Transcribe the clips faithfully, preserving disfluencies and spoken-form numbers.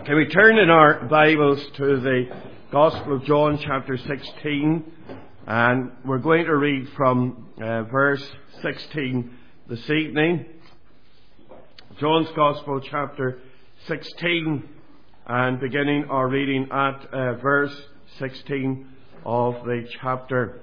Can we turn in our Bibles to the Gospel of John chapter sixteen, and we're going to read from uh, verse sixteen this evening. John's Gospel chapter sixteen, and beginning our reading at uh, verse sixteen of the chapter.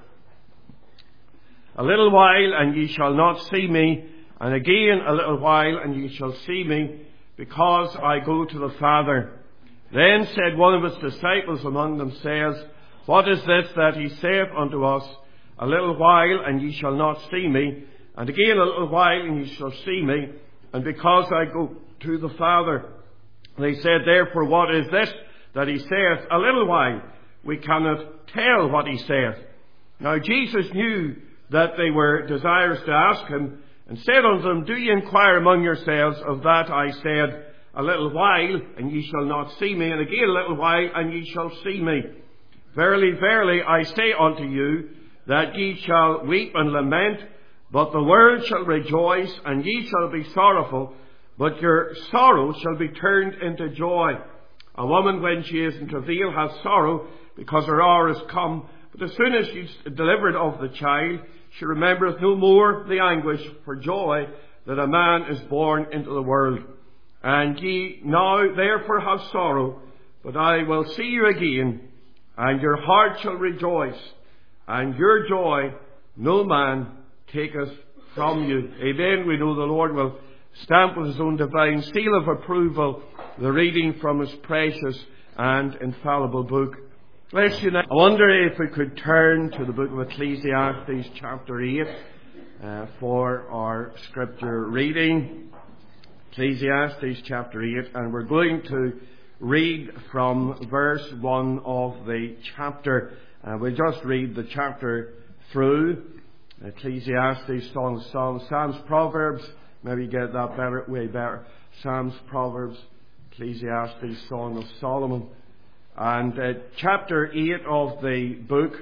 A little while and ye shall not see me, and again a little while and ye shall see me, because I go to the Father. Then said one of his disciples among themselves, What is this that he saith unto us, A little while and ye shall not see me, and again a little while and ye shall see me, and because I go to the Father? They said, Therefore what is this that he saith, A little while? We cannot tell what he saith. Now Jesus knew that they were desirous to ask him, and said unto them, Do ye inquire among yourselves of that I said, A little while, and ye shall not see me, and again a little while, and ye shall see me? Verily, verily, I say unto you, that ye shall weep and lament, but the world shall rejoice, and ye shall be sorrowful, but your sorrow shall be turned into joy. A woman, when she is in travail, hath sorrow, because her hour is come, but as soon as she is delivered of the child, she remembereth no more the anguish for joy that a man is born into the world. And ye now therefore have sorrow, but I will see you again, and your heart shall rejoice, and your joy no man taketh from you. Amen. We know the Lord will stamp with his own divine seal of approval the reading from his precious and infallible book. Bless you now. I wonder if we could turn to the book of Ecclesiastes chapter eight uh, for our scripture reading. Ecclesiastes chapter eight, and we're going to read from verse one of the chapter. Uh, we'll just read the chapter through. Ecclesiastes, Song of Psalms, Psalms, Proverbs, maybe get that better, way better. Psalms, Proverbs, Ecclesiastes, Song of Solomon. And uh, chapter eight of the book,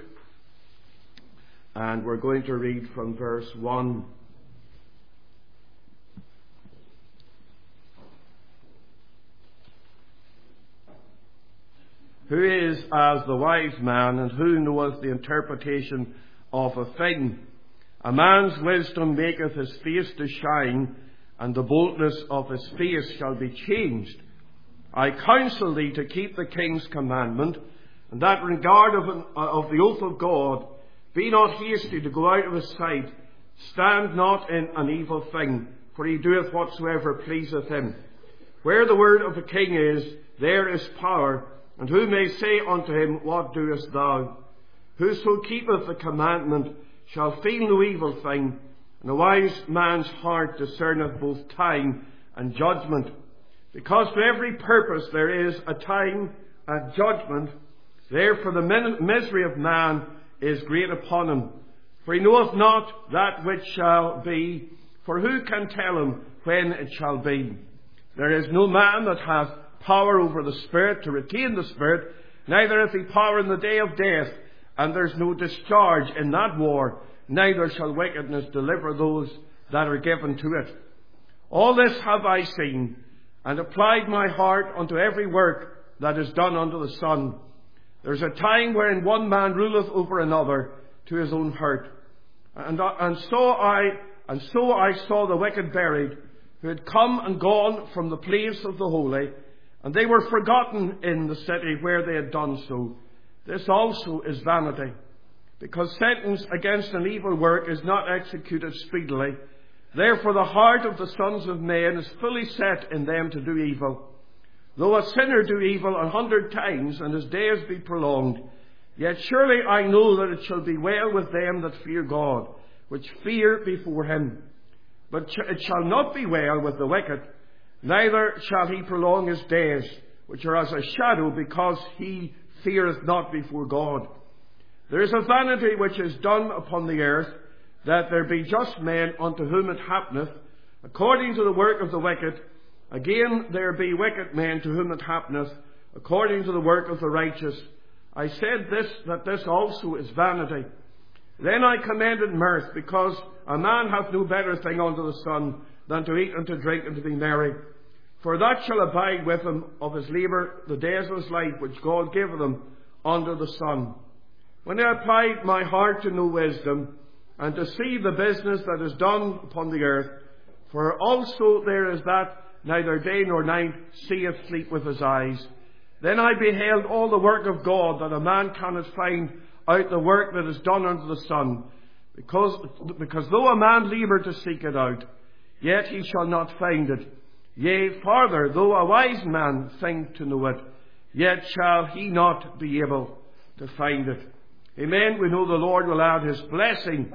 and we're going to read from verse one. Who is as the wise man, and who knoweth the interpretation of a thing? A man's wisdom maketh his face to shine, and the boldness of his face shall be changed. I counsel thee to keep the king's commandment, and that regard of, an, of the oath of God. Be not hasty to go out of his sight. Stand not in an evil thing, for he doeth whatsoever pleaseth him. Where the word of the king is, there is power, and who may say unto him, What doest thou? Whoso keepeth the commandment shall feel no evil thing, and a wise man's heart discerneth both time and judgment. Because to every purpose there is a time and judgment, therefore the misery of man is great upon him. For he knoweth not that which shall be, for who can tell him when it shall be? There is no man that hath power over the Spirit to retain the Spirit, neither hath he power in the day of death, and there's no discharge in that war, neither shall wickedness deliver those that are given to it. All this have I seen, and applied my heart unto every work that is done under the sun. There is a time wherein one man ruleth over another to his own hurt. And, and so I and so I saw the wicked buried, who had come and gone from the place of the holy, and they were forgotten in the city where they had done so. This also is vanity, because sentence against an evil work is not executed speedily. Therefore the heart of the sons of men is fully set in them to do evil. Though a sinner do evil a hundred times, and his days be prolonged, yet surely I know that it shall be well with them that fear God, which fear before him. But it shall not be well with the wicked, neither shall he prolong his days, which are as a shadow, because he feareth not before God. There is a vanity which is done upon the earth, that there be just men unto whom it happeneth, according to the work of the wicked. Again, there be wicked men to whom it happeneth, according to the work of the righteous. I said this, that this also is vanity. Then I commended mirth, because a man hath no better thing under the sun than to eat and to drink and to be merry. For that shall abide with him of his labour the days of his life, which God gave him under the sun. When I applied my heart to know wisdom, and to see the business that is done upon the earth, for also there is that neither day nor night seeth sleep with his eyes. Then I beheld all the work of God, that a man cannot find out the work that is done under the sun. Because, because though a man labour to seek it out, yet he shall not find it. Yea, farther, though a wise man think to know it, yet shall he not be able to find it. Amen. We know the Lord will add his blessing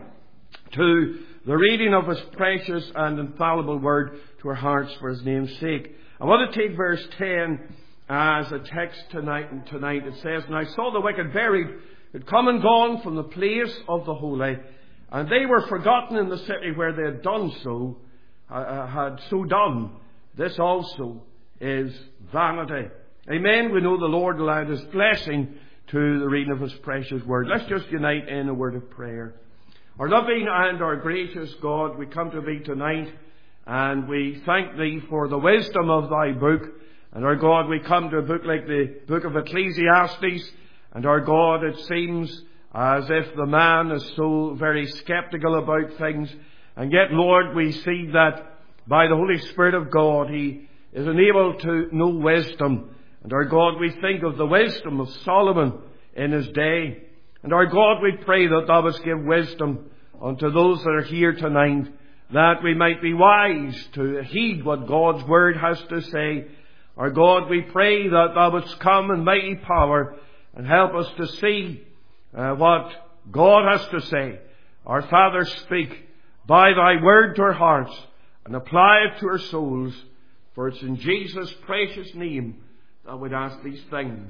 to the reading of his precious and infallible word to our hearts for his name's sake. I want to take verse ten as a text tonight. And tonight it says, And I saw the wicked buried, had come and gone from the place of the holy, and they were forgotten in the city where they had done so, uh, had so done. This also is vanity. Amen. We know the Lord will add his blessing to the reading of his precious word. Let's just unite in a word of prayer. Our loving and our gracious God, we come to thee tonight, and we thank thee for the wisdom of thy book. And our God, we come to a book like the book of Ecclesiastes, and our God, it seems as if the man is so very sceptical about things. And yet, Lord, we see that by the Holy Spirit of God, he is enabled to know wisdom. And our God, we think of the wisdom of Solomon in his day. And our God, we pray that thou wouldst give wisdom unto those that are here tonight, that we might be wise to heed what God's word has to say. Our God, we pray that thou wouldst come in mighty power and help us to see uh, what God has to say. Our Father, speak by thy word to our hearts and apply it to our souls. For it's in Jesus' precious name that we'd ask these things.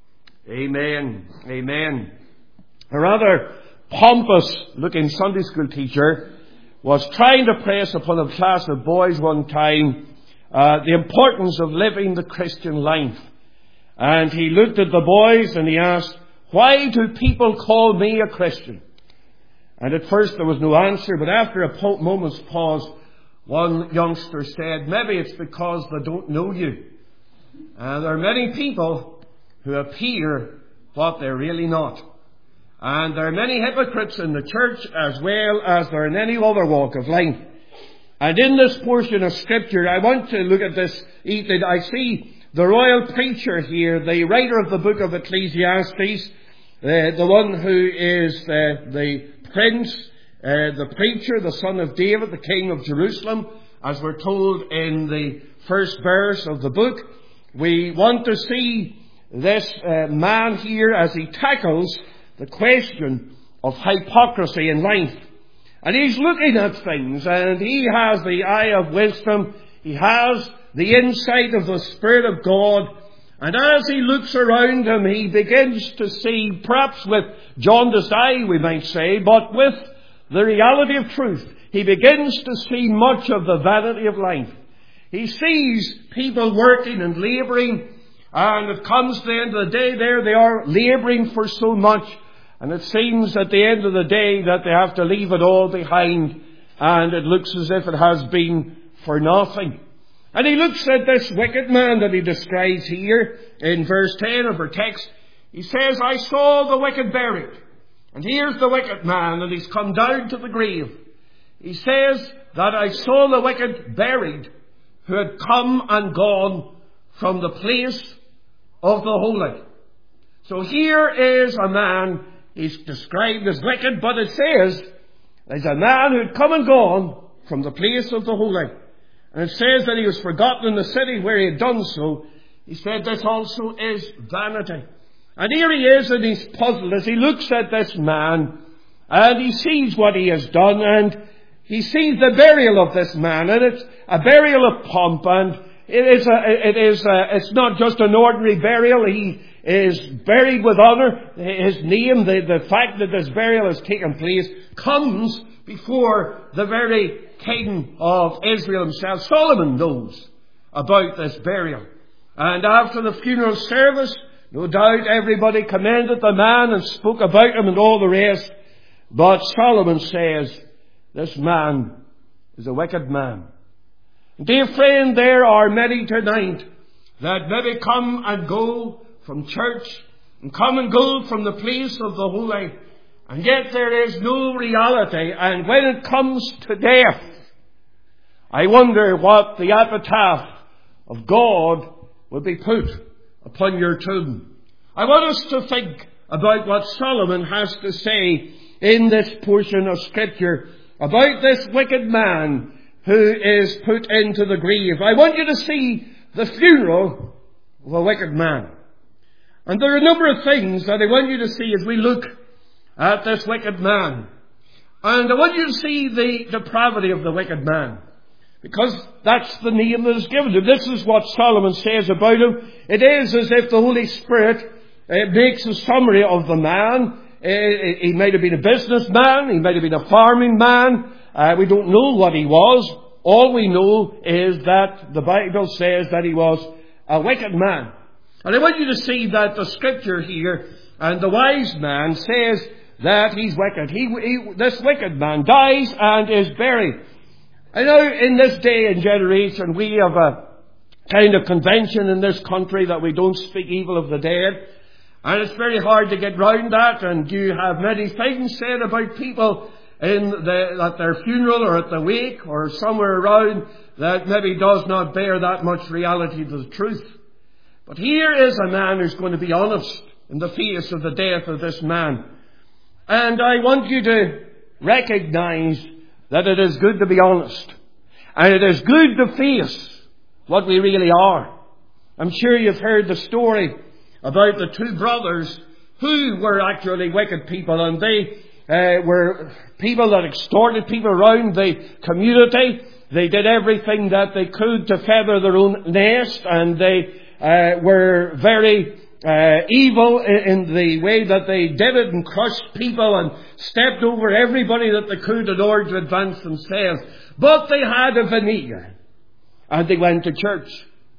Amen. Amen. A rather pompous looking Sunday school teacher was trying to press upon a class of boys one time uh, the importance of living the Christian life. And he looked at the boys and he asked, why do people call me a Christian? And at first there was no answer, but after a po- moment's pause, one youngster said, maybe it's because they don't know you. And there are many people who appear what they're really not. And there are many hypocrites in the church as well as there are in any other walk of life. And in this portion of Scripture, I want to look at this evening. I see the royal preacher here, the writer of the book of Ecclesiastes, uh, the one who is uh, the prince, uh, the preacher, the son of David, the king of Jerusalem, as we're told in the first verse of the book. We want to see this uh, man here as he tackles the question of hypocrisy in life. And he's looking at things, and he has the eye of wisdom. He has the insight of the Spirit of God. And as he looks around him, he begins to see, perhaps with jaundiced eye, we might say, but with the reality of truth. He begins to see much of the vanity of life. He sees people working and labouring, and it comes to the end of the day there, they are labouring for so much. And it seems at the end of the day that they have to leave it all behind, and it looks as if it has been for nothing. And he looks at this wicked man that he describes here in verse ten of our text. He says, I saw the wicked buried. And here's the wicked man, and he's come down to the grave. He says that I saw the wicked buried, who had come and gone from the place of the holy. So here is a man. He's described as wicked, but it says there's a man who had come and gone from the place of the holy. And it says that he was forgotten in the city where he had done so. He said this also is vanity. And here he is, and he's puzzled as he looks at this man, and he sees what he has done, and he sees the burial of this man, and it's a burial of pomp, and it is a, it is a, it's not just an ordinary burial. He is buried with honour. His name, the, the fact that this burial has taken place, comes before the very king of Israel himself. Solomon knows about this burial. And after the funeral service, no doubt everybody commended the man and spoke about him and all the rest. But Solomon says, this man is a wicked man. Dear friend, there are many tonight that maybe come and go from church and come and go from the place of the holy, and yet there is no reality. And when it comes to death, I wonder what the epitaph of God will be put upon your tomb. I want us to think about what Solomon has to say in this portion of Scripture about this wicked man who is put into the grave. I want you to see the funeral of a wicked man. And there are a number of things that I want you to see as we look at this wicked man. And I want you to see the depravity of the wicked man, because that's the name that is given to him. This is what Solomon says about him. It is as if the Holy Spirit uh, makes a summary of the man. Uh, he might have been a businessman. He might have been a farming man. Uh, we don't know what he was. All we know is that the Bible says that he was a wicked man. And I want you to see that the Scripture here, and the wise man says that he's wicked. He, he, this wicked man dies and is buried. I know in this day and generation we have a kind of convention in this country that we don't speak evil of the dead. And it's very hard to get round that, and you have many things said about people in the, at their funeral or at the wake or somewhere around that maybe does not bear that much reality to the truth. But here is a man who's going to be honest in the face of the death of this man. And I want you to recognize that it is good to be honest. And it is good to face what we really are. I'm sure you've heard the story about the two brothers who were actually wicked people, and they uh, were people that extorted people around the community. They did everything that they could to feather their own nest, and they uh, were very uh, evil in the way that they did it, and crushed people and stepped over everybody that they could in order to advance themselves. But they had a veneer, and they went to church.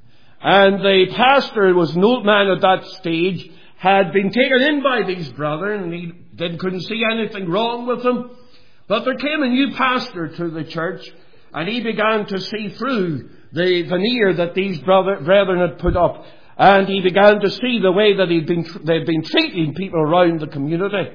And the pastor, who was an old man at that stage, had been taken in by these brothers, and he didn't, couldn't see anything wrong with them. But there came a new pastor to the church, and he began to see through the veneer that these brother, brethren had put up. And he began to see the way that he'd been, they'd been treating people around the community.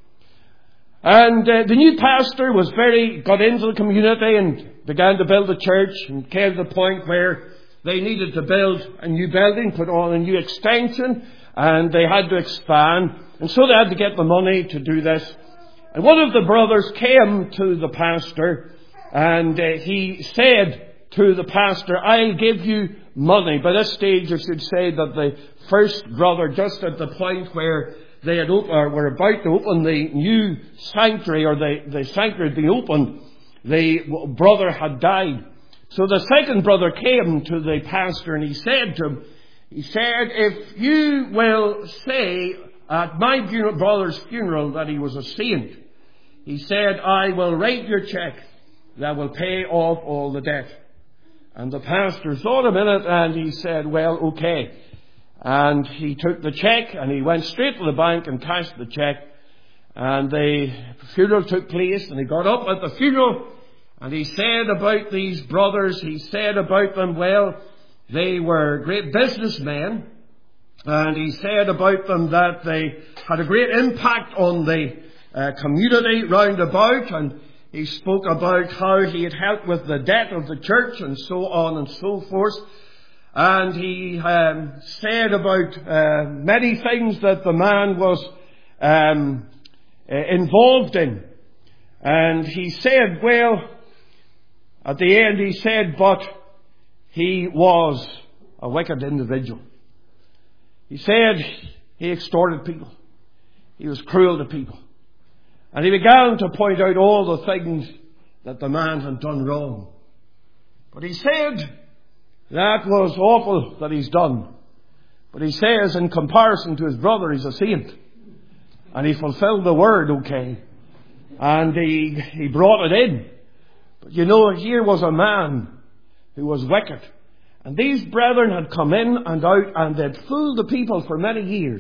And uh, the new pastor was very, got into the community and began to build a church, and came to the point where they needed to build a new building, put on a new extension, and they had to expand. And so they had to get the money to do this. And one of the brothers came to the pastor, and uh, he said to the pastor, "I'll give you money." By this stage, I should say that the first brother, just at the point where they had op- or were about to open the new sanctuary, or the, the sanctuary had been opened, the brother had died. So the second brother came to the pastor, and he said to him, he said, "If you will say at my funeral, brother's funeral that he was a saint," he said, "I will write your check that will pay off all the debt." And the pastor thought a minute, and he said, "Well, okay." And he took the check, and he went straight to the bank and cashed the check. And the funeral took place, and he got up at the funeral, and he said about these brothers, he said about them, well, they were great businessmen. And he said about them that they had a great impact on the uh, community round about. And he spoke about how he had helped with the debt of the church and so on and so forth. And he um, said about uh, many things that the man was um, uh, involved in. And he said, well, at the end he said, but he was a wicked individual. He said he extorted people. He was cruel to people. And he began to point out all the things that the man had done wrong. But he said that was awful that he's done. But he says in comparison to his brother, he's a saint. And he fulfilled the word okay. And he, he brought it in. But you know, here was a man who was wicked. And these brethren had come in and out, and they'd fooled the people for many years.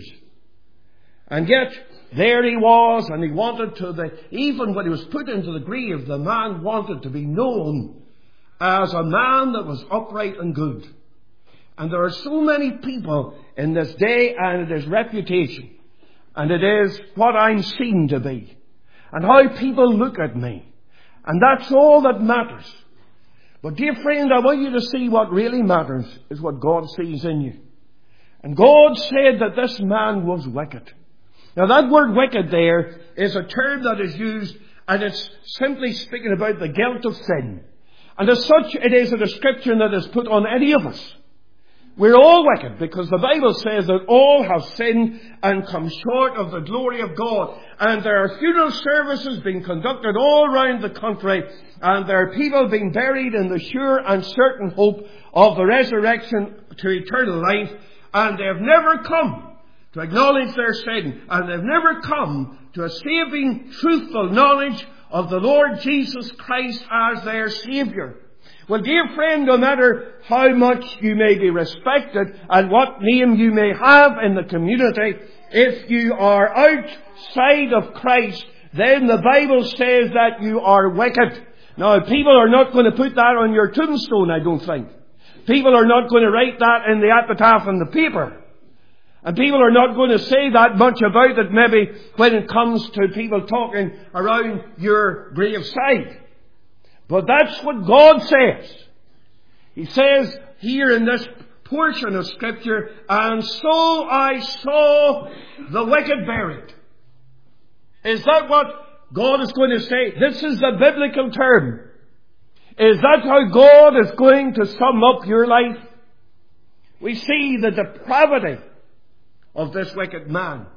And yet, there he was, and he wanted to, the, even when he was put into the grave, the man wanted to be known as a man that was upright and good. And there are so many people in this day, and it is reputation, and it is what I'm seen to be, and how people look at me. And that's all that matters. But dear friend, I want you to see what really matters is what God sees in you. And God said that this man was wicked. Now that word wicked there is a term that is used, and it's simply speaking about the guilt of sin. And as such, it is a description that is put on any of us. We're all wicked, because the Bible says that all have sinned and come short of the glory of God. And there are funeral services being conducted all around the country, and there are people being buried in the sure and certain hope of the resurrection to eternal life, and they have never come to acknowledge their sin, and they've never come to a saving, truthful knowledge of the Lord Jesus Christ as their Saviour. Well, dear friend, no matter how much you may be respected and what name you may have in the community, if you are outside of Christ, then the Bible says that you are wicked. Now, people are not going to put that on your tombstone, I don't think. People are not going to write that in the epitaph in the paper. And people are not going to say that much about it, maybe when it comes to people talking around your graveside. But that's what God says. He says here in this portion of Scripture, and so I saw the wicked buried. Is that what God is going to say? This is the biblical term. Is that how God is going to sum up your life? We see the depravity of this wicked man.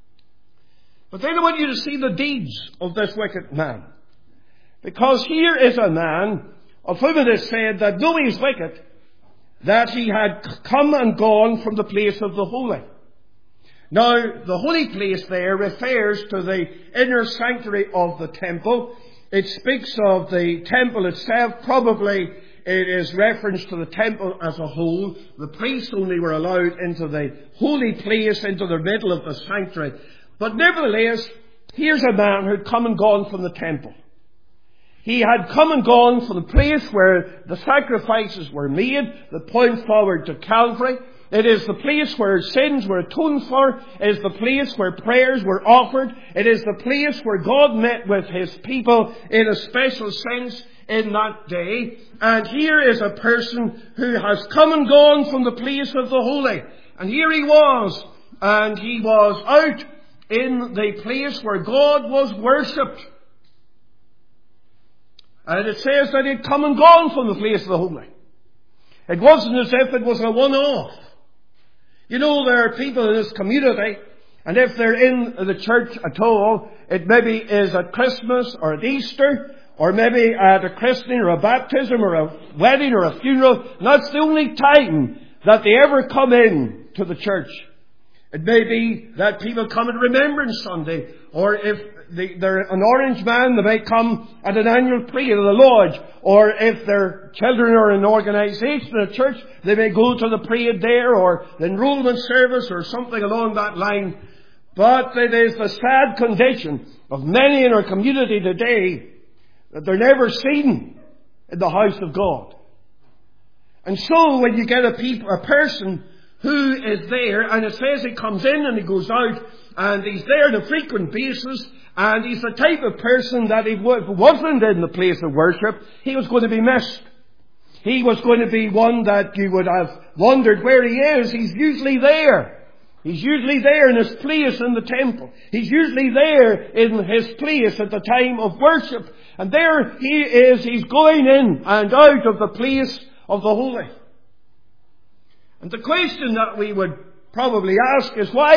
But then I want you to see the deeds of this wicked man. Because here is a man of whom it is said that though he is wicked, that he had come and gone from the place of the holy. Now, the holy place there refers to the inner sanctuary of the temple. It speaks of the temple itself. Probably it is reference to the temple as a whole. The priests only were allowed into the holy place, into the middle of the sanctuary. But nevertheless, here's a man who had come and gone from the temple. He had come and gone from the place where the sacrifices were made, that point forward to Calvary. It is the place where sins were atoned for. It is the place where prayers were offered. It is the place where God met with His people in a special sense in that day. And here is a person who has come and gone from the place of the holy. And here he was, and he was out in the place where God was worshipped. And it says that he'd come and gone from the place of the holy. It wasn't as if it was a one-off. You know, there are people in this community, and if they're in the church at all, it maybe is at Christmas or at Easter, or maybe at a christening or a baptism or a wedding or a funeral. And that's the only time that they ever come in to the church. It may be that people come at Remembrance Sunday, or if they, they're an Orange man, they may come at an annual prayer at the lodge, or if their children are in an organisation in a church, they may go to the parade there, or the enrolment service, or something along that line. But it is the sad condition of many in our community today that they're never seen in the house of God. And so when you get a people, a person who is there, and it says he comes in and he goes out, and he's there on a frequent basis, and he's the type of person that if he wasn't in the place of worship, he was going to be missed. He was going to be one that you would have wondered where he is. He's usually there. He's usually there in his place in the temple. He's usually there in his place at the time of worship. And there he is, he's going in and out of the place of the holy. And the question that we would probably ask is why?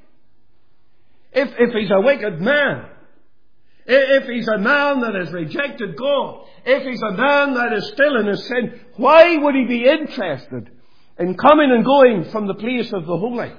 If, if he's a wicked man, if he's a man that has rejected God, if he's a man that is still in his sin, why would he be interested in coming and going from the place of the holy?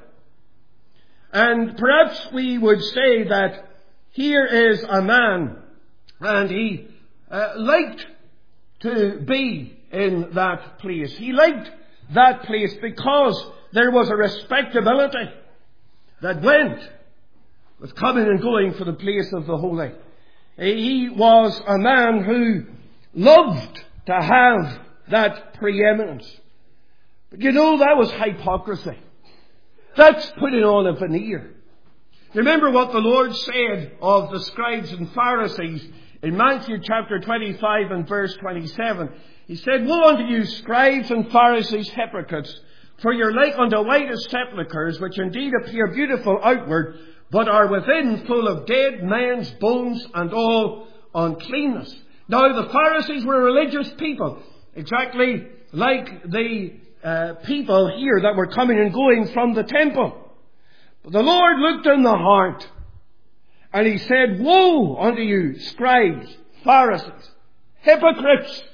And perhaps we would say that here is a man, and he uh, liked to be in that place. He liked that place because there was a respectability that went with coming and going for the place of the holy. He was a man who loved to have that preeminence. But you know, that was hypocrisy. That's putting on a veneer. Remember what the Lord said of the scribes and Pharisees in Matthew chapter twenty-five and verse twenty-seven. He said, "Woe unto you, scribes and Pharisees, hypocrites! For you're like unto whitest sepulchres, which indeed appear beautiful outward, but are within full of dead men's bones and all uncleanness." Now, the Pharisees were religious people, exactly like the uh, people here that were coming and going from the temple. But the Lord looked in the heart, and He said, "Woe unto you, scribes, Pharisees, hypocrites!"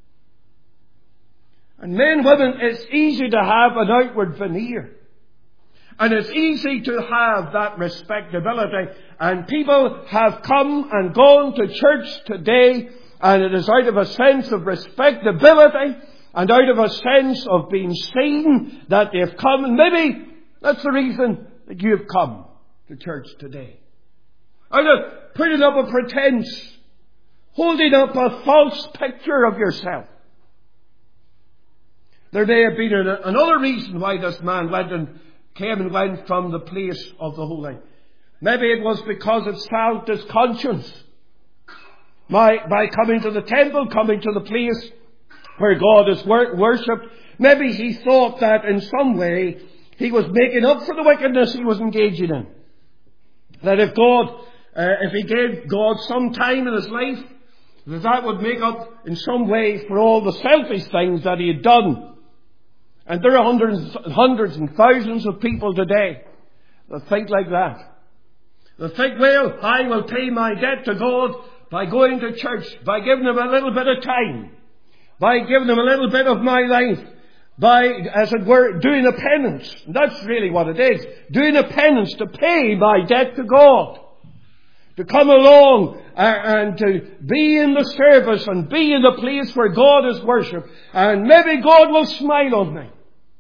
And men, women, it's easy to have an outward veneer. And it's easy to have that respectability. And people have come and gone to church today, and it is out of a sense of respectability and out of a sense of being seen that they've come. And maybe that's the reason that you have come to church today. Out of putting up a pretense, holding up a false picture of yourself. There may have been another reason why this man went and came and went from the place of the holy. Maybe it was because it salved his conscience. By, by coming to the temple, coming to the place where God is wor- worshipped, maybe he thought that in some way he was making up for the wickedness he was engaging in. That if God, uh, if he gave God some time in his life, that that would make up in some way for all the selfish things that he had done. And there are hundreds, hundreds and thousands of people today that think like that. They think, well, I will pay my debt to God by going to church, by giving Him a little bit of time, by giving Him a little bit of my life, by, as it were, doing a penance. And that's really what it is. Doing a penance to pay my debt to God. To come along uh, and to be in the service and be in the place where God is worshipped. And maybe God will smile on me.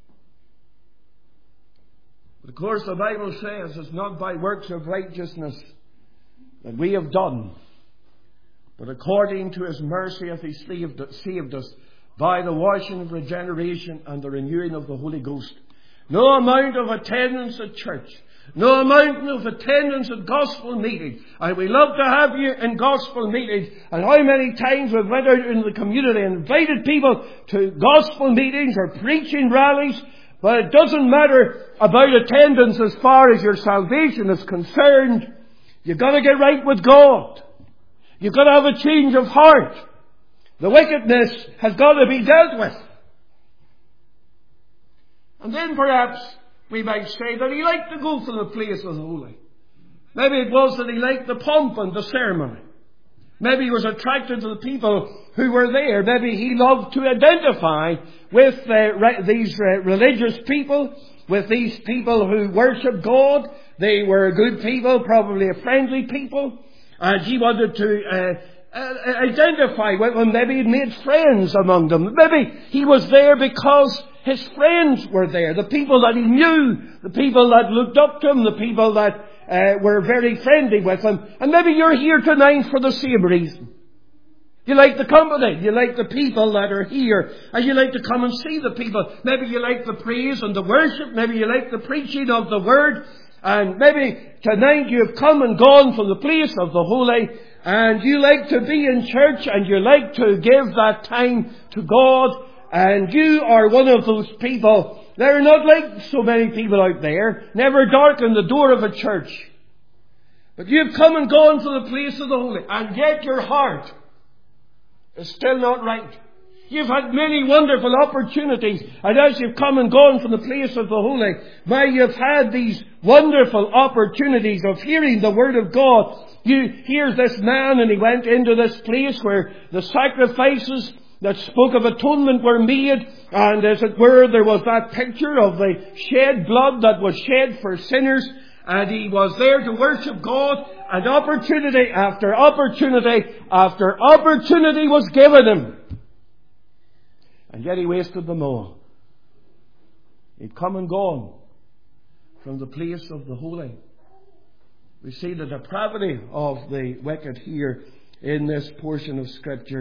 But of course the Bible says it's not by works of righteousness that we have done, but according to His mercy hath He saved us by the washing of regeneration and the renewing of the Holy Ghost. No amount of attendance at church, no amount of attendance at gospel meetings. And we love to have you in gospel meetings. And how many times we've went out in the community and invited people to gospel meetings or preaching rallies. But it doesn't matter about attendance as far as your salvation is concerned. You've got to get right with God. You've got to have a change of heart. The wickedness has got to be dealt with. And then perhaps we might say that he liked to go to the place of the holy. Maybe it was that he liked the pomp and the ceremony. Maybe he was attracted to the people who were there. Maybe he loved to identify with uh, re- these uh, religious people, with these people who worship God. They were good people, probably a friendly people. And he wanted to uh, uh, identify with them. Maybe he made friends among them. Maybe he was there because his friends were there. The people that he knew, the people that looked up to him, the people that uh, were very friendly with him. And maybe you're here tonight for the same reason. You like the company. You like the people that are here. And you like to come and see the people. Maybe you like the praise and the worship. Maybe you like the preaching of the word. And maybe tonight you have come and gone from the place of the holy. And you like to be in church. And you like to give that time to God. And you are one of those people. They're not like so many people out there. Never darken the door of a church. But you've come and gone to the place of the holy. And yet your heart is still not right. You've had many wonderful opportunities. And as you've come and gone from the place of the holy, now you've had these wonderful opportunities of hearing the word of God. You hear this man, and he went into this place where the sacrifices that spoke of atonement were made, and as it were, there was that picture of the shed blood that was shed for sinners, and he was there to worship God, and opportunity after opportunity after opportunity was given him. And yet he wasted them all. He'd come and gone from the place of the holy. We see the depravity of the wicked here in this portion of Scripture.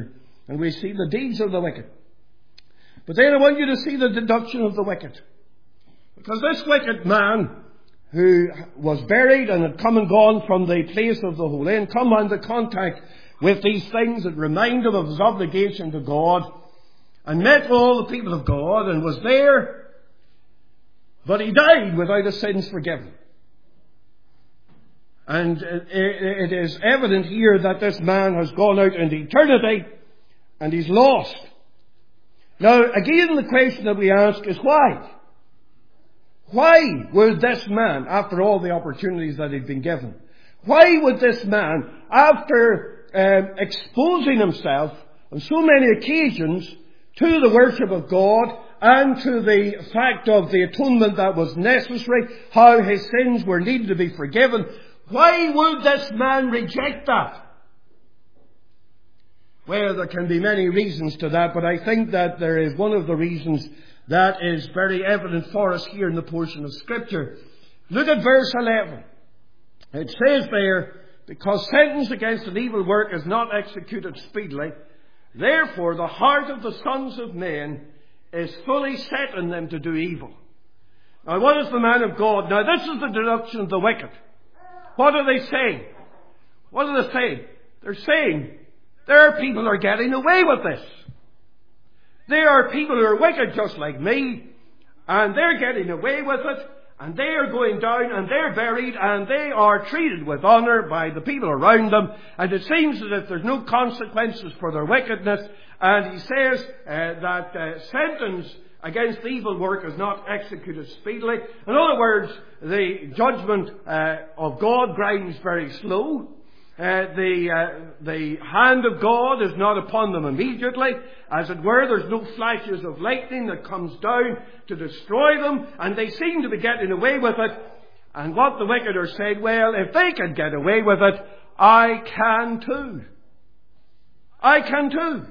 And we see the deeds of the wicked. But then I want you to see the deduction of the wicked. Because this wicked man, who was buried and had come and gone from the place of the Holy, and come into contact with these things that remind him of his obligation to God, and met all the people of God, and was there, but he died without his sins forgiven. And it is evident here that this man has gone out into eternity, and he's lost. Now, again, the question that we ask is why? Why would this man, after all the opportunities that he'd been given, why would this man, after um, exposing himself on so many occasions to the worship of God and to the fact of the atonement that was necessary, how his sins were needed to be forgiven, why would this man reject that? Well, there can be many reasons to that, but I think that there is one of the reasons that is very evident for us here in the portion of Scripture. Look at verse eleven. It says there, because sentence against an evil work is not executed speedily, therefore the heart of the sons of men is fully set in them to do evil. Now, what is the man of God? Now, this is the deduction of the wicked. What are they saying? What are they saying? They're saying there are people who are getting away with this. There are people who are wicked just like me, and they're getting away with it, and they are going down, and they're buried, and they are treated with honour by the people around them, and it seems as if there's no consequences for their wickedness. And he says uh, that uh, sentence against evil work is not executed speedily. In other words, the judgment uh, of God grinds very slow. Uh, the uh, the hand of God is not upon them immediately. As it were, there's no flashes of lightning that comes down to destroy them, and they seem to be getting away with it. And what the wicked are saying, well, if they can get away with it, I can too. I can too.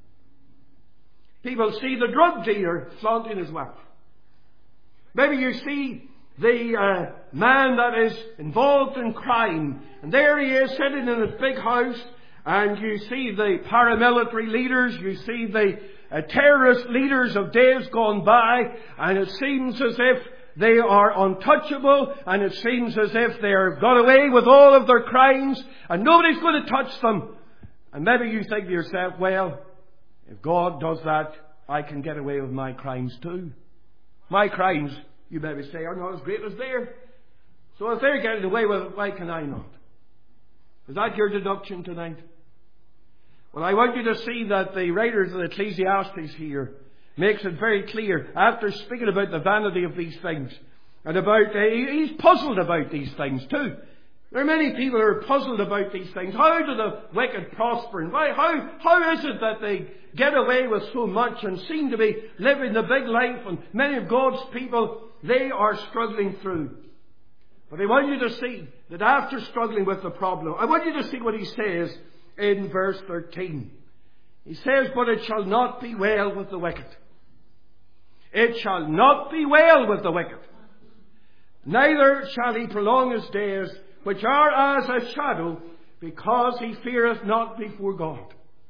People see the drug dealer flaunting his wealth. Maybe you see the uh, man that is involved in crime, and there he is sitting in his big house, and you see the paramilitary leaders, you see the uh, terrorist leaders of days gone by, and it seems as if they are untouchable, and it seems as if they are got away with all of their crimes, and nobody's going to touch them. And maybe you think to yourself, well, if God does that, I can get away with my crimes too. My crimes, you maybe say, are not as great as theirs. So if they're getting away with it, why can I not? Is that your deduction tonight? Well, I want you to see that the writer of the Ecclesiastes here makes it very clear, after speaking about the vanity of these things, and about, uh, he's puzzled about these things too. There are many people who are puzzled about these things. How do the wicked prosper? And why, how, how is it that they get away with so much and seem to be living the big life? And many of God's people, they are struggling through. But I want you to see that after struggling with the problem, I want you to see what he says in verse thirteen. He says, but it shall not be well with the wicked. It shall not be well with the wicked. Neither shall he prolong his days, which are as a shadow, because he feareth not before God.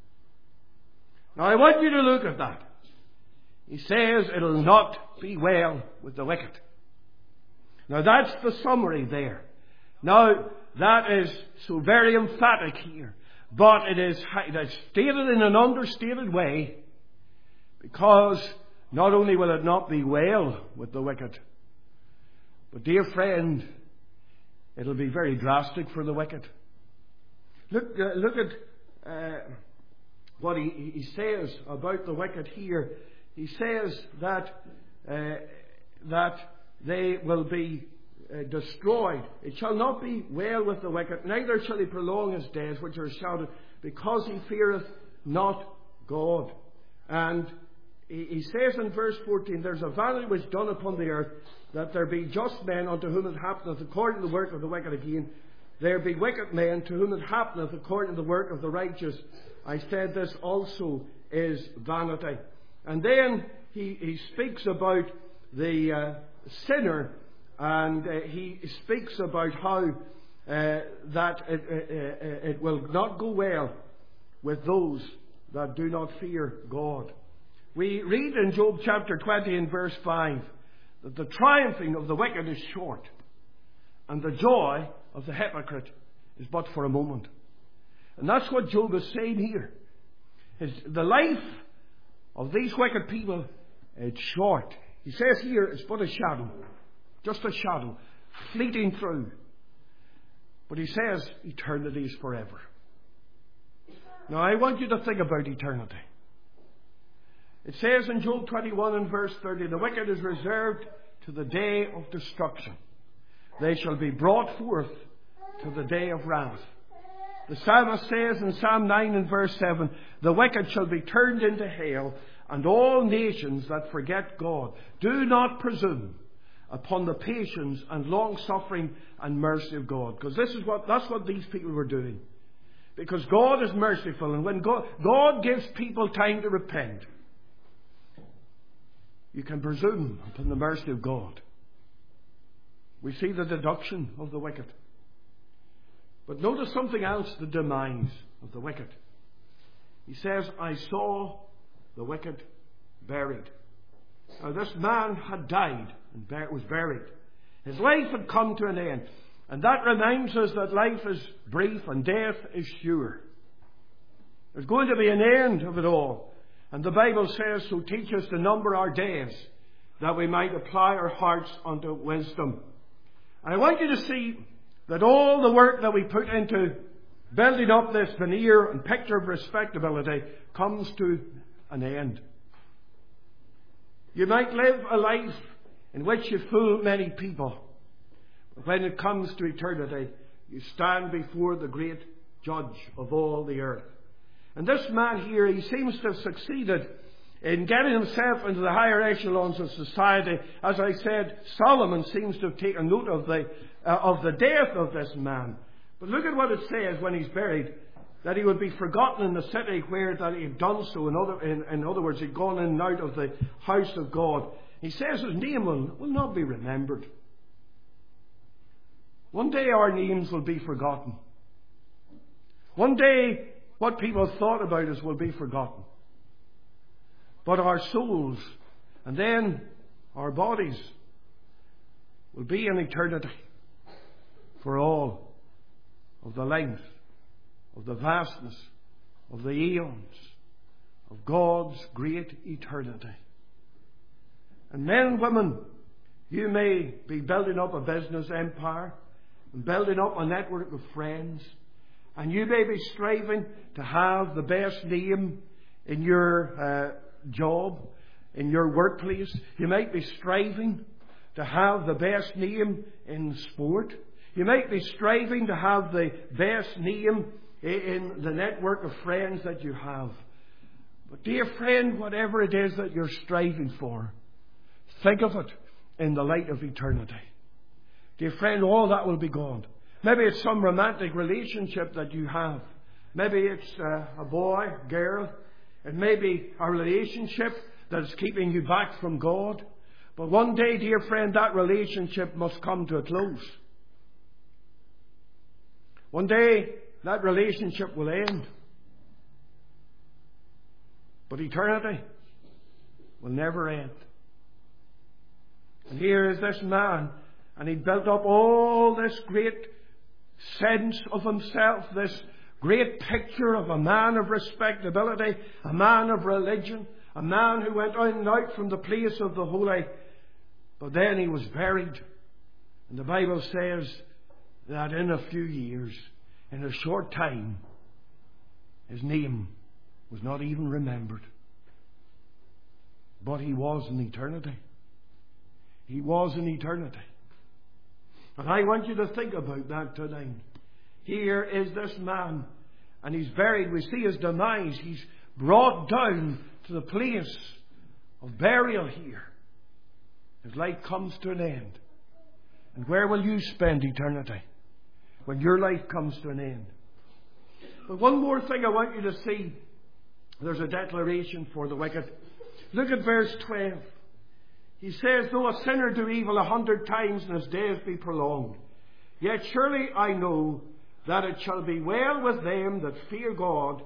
Now I want you to look at that. He says it'll not be well with the wicked. Now that's the summary there. Now that is so very emphatic here. But it is, it is stated in an understated way, because not only will it not be well with the wicked, but dear friend, it'll be very drastic for the wicked. Look, uh, look at uh, what he, he says about the wicked here. He says that uh, that they will be uh, destroyed. It shall not be well with the wicked, neither shall he prolong his days, which are shouted, because he feareth not God. And he, he says in verse fourteen, there's a vanity which done upon the earth, that there be just men unto whom it happeneth according to the work of the wicked again. There be wicked men to whom it happeneth according to the work of the righteous. I said this also is vanity. And then he, he speaks about the uh, sinner, and uh, he speaks about how uh, that it, it, it will not go well with those that do not fear God. We read in Job chapter twenty and verse five that the triumphing of the wicked is short, and the joy of the hypocrite is but for a moment. And that's what Job is saying here. Is the life of these wicked people, it's short. He says here it's but a shadow, just a shadow, fleeting through. But he says eternity is forever. Now I want you to think about eternity. It says in Job twenty-one and verse thirty, the wicked is reserved to the day of destruction. They shall be brought forth to the day of wrath. The psalmist says in Psalm nine and verse seven, the wicked shall be turned into hell, and all nations that forget God. Do not presume upon the patience and long suffering and mercy of God. Because this is what, that's what these people were doing. Because God is merciful, and when God, God gives people time to repent, you can presume upon the mercy of God. We see the deduction of the wicked. But notice something else, the demise of the wicked. He says, I saw the wicked buried. Now this man had died and was buried. His life had come to an end. And that reminds us that life is brief and death is sure. There's going to be an end of it all. And the Bible says, so teach us to number our days, that we might apply our hearts unto wisdom. And I want you to see that all the work that we put into building up this veneer and picture of respectability comes to an end. You might live a life in which you fool many people. But when it comes to eternity, you stand before the great judge of all the earth. And this man here, he seems to have succeeded in getting himself into the higher echelons of society. As I said, Solomon seems to have taken note of the, uh, of the death of this man. But look at what it says when he's buried, that he would be forgotten in the city where that he had done so. In other, in, in other words, he'd gone in and out of the house of God. He says his name will, will not be remembered. One day our names will be forgotten. One day what people thought about us will be forgotten. But our souls and then our bodies will be in eternity for all of the length, of the vastness, of the eons, of God's great eternity. And men and women, you may be building up a business empire and building up a network of friends, and you may be striving to have the best name in your uh, job, in your workplace. You might be striving to have the best name in sport. You might be striving to have the best name in the network of friends that you have. But dear friend, whatever it is that you're striving for, think of it in the light of eternity. Dear friend, all that will be gone. Maybe it's some romantic relationship that you have. Maybe it's uh, a boy, girl. It may be a relationship that is keeping you back from God. But one day, dear friend, that relationship must come to a close. One day, that relationship will end. But eternity will never end. And here is this man, and he built up all this great sense of himself, this great picture of a man of respectability, a man of religion, a man who went in and out from the place of the holy. But then he was buried. And the Bible says that in a few years, in a short time, his name was not even remembered. But he was in eternity. He was in eternity. And I want you to think about that tonight. Here is this man, and he's buried. We see his demise. He's brought down to the place of burial here. His life comes to an end. And where will you spend eternity when your life comes to an end? But one more thing I want you to see. There's a declaration for the wicked. Look at verse twelve. He says, though a sinner do evil a hundred times and his days be prolonged, yet surely I know that it shall be well with them that fear God,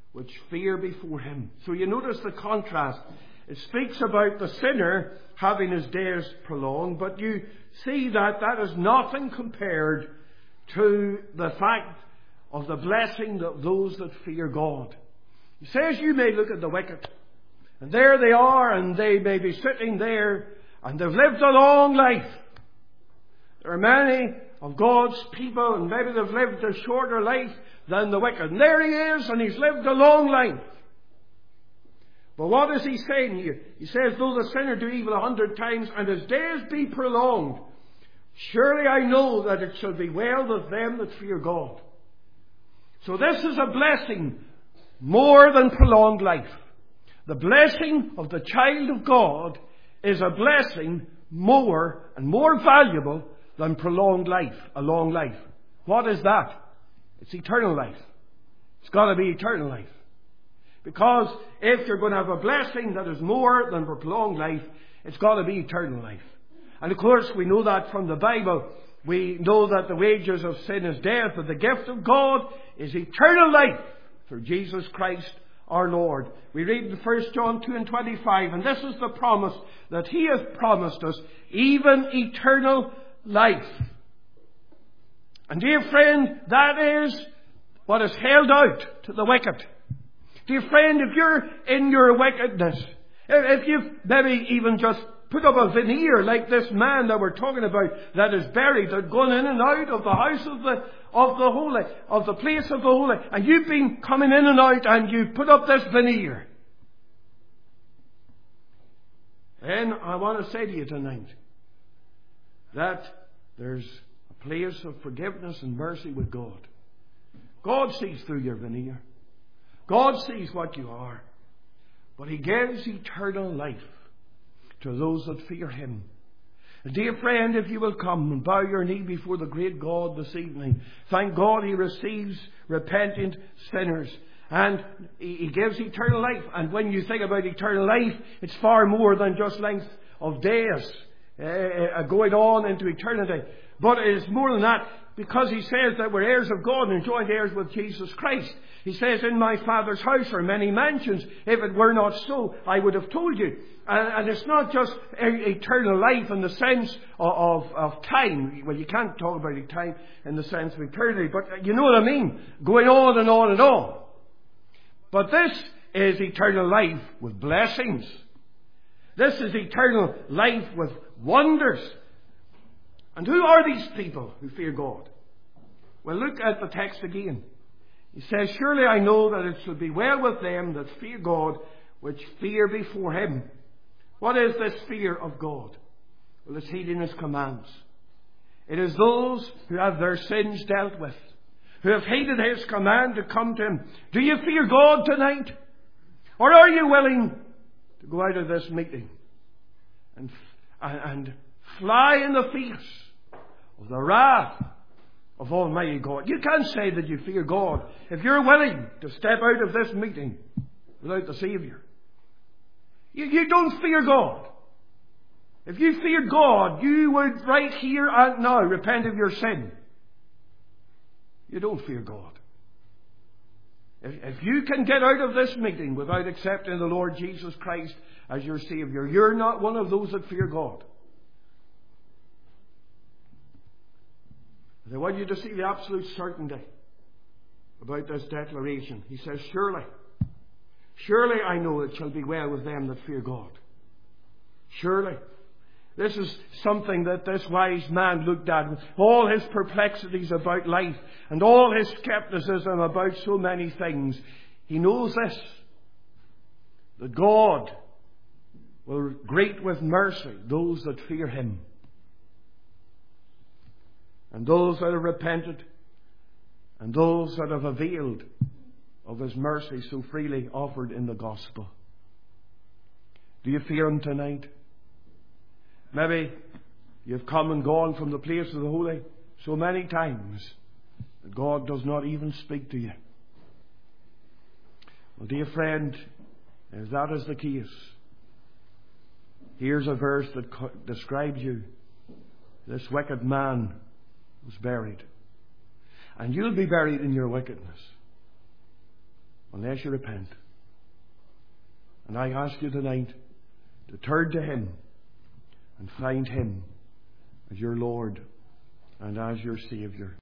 which fear before him. So you notice the contrast. It speaks about the sinner having his days prolonged, but you see that that is nothing compared to the fact of the blessing of those that fear God. He says you may look at the wicked, and there they are, and they may be sitting there, and they've lived a long life. There are many of God's people, and maybe they've lived a shorter life than the wicked. And there he is, and he's lived a long life. But what is he saying here? He says, though the sinner do evil a hundred times, and his days be prolonged, surely I know that it shall be well with them that fear God. So this is a blessing more than prolonged life. The blessing of the child of God is a blessing more and more valuable than prolonged life, a long life. What is that? It's eternal life. It's got to be eternal life. Because if you're going to have a blessing that is more than prolonged life, it's got to be eternal life. And of course we know that from the Bible. We know that the wages of sin is death, but the gift of God is eternal life through Jesus Christ our Lord. We read in First John two and twenty-five, and this is the promise that He has promised us, even eternal life. And dear friend, that is what is held out to the wicked. Dear friend, if you're in your wickedness, if you've maybe even just put up a veneer like this man that we're talking about that is buried, that gone in and out of the house of the of the holy, of the place of the holy, and you've been coming in and out and you've put up this veneer, then I want to say to you tonight that there's a place of forgiveness and mercy with God. God sees through your veneer. God sees what you are. But He gives eternal life to those that fear Him. And dear friend, if you will come and bow your knee before the great God this evening, thank God He receives repentant sinners. And He gives eternal life. And when you think about eternal life, it's far more than just length of days uh, going on into eternity. But it is more than that, because He says that we're heirs of God and joint heirs with Jesus Christ. He says, in my Father's house are many mansions. If it were not so, I would have told you. And, and it's not just eternal life in the sense of, of, of time. Well, you can't talk about time in the sense of eternity, but you know what I mean. Going on and on and on. But this is eternal life with blessings. This is eternal life with wonders. And who are these people who fear God? Well, look at the text again. He says, surely I know that it shall be well with them that fear God, which fear before Him. What is this fear of God? Well, it's heeding His commands. It is those who have their sins dealt with, who have heeded His command to come to Him. Do you fear God tonight? Or are you willing to go out of this meeting and, and fly in the face of the wrath of Almighty God? You can't say that you fear God if you're willing to step out of this meeting without the Saviour. You, you don't fear God. If you feared God, you would right here and now repent of your sin. You don't fear God. If, if you can get out of this meeting without accepting the Lord Jesus Christ as your Saviour, you're not one of those that fear God. I want you to see the absolute certainty about this declaration. He says, surely, surely I know it shall be well with them that fear God. Surely. This is something that this wise man looked at with all his perplexities about life and all his skepticism about so many things. He knows this, that God will greet with mercy those that fear Him. And those that have repented, and those that have availed of His mercy so freely offered in the gospel. Do you fear Him tonight? Maybe you've come and gone from the place of the holy so many times that God does not even speak to you. Well, dear friend, if that is the case, here's a verse that describes you. This wicked man was buried. And you'll be buried in your wickedness. unless you repent. And I ask you tonight to turn to Him and find Him as your Lord and as your Saviour.